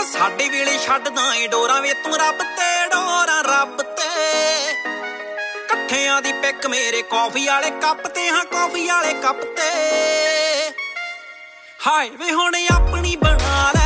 ਸਾਡੇ ਵੇਲੇ ਛੱਡਦਾ ਏ ਡੋਰਾਂ ਵੇ ਤੂੰ ਰੱਬ ਤੇ ਡੋਰਾਂ ਰੱਬ ਤੇ ਇਕੱਠਿਆਂ ਦੀ ਪਿੱਕ ਮੇਰੇ ਕੌਫੀ ਵਾਲੇ ਕੱਪ ਤੇ ਹਾਂ ਕੌਫੀ ਵਾਲੇ ਕੱਪ ਤੇ ਹਾਏ ਵੇ ਹੁਣ ਆਪਣੀ ਬਣਾ ਲੈ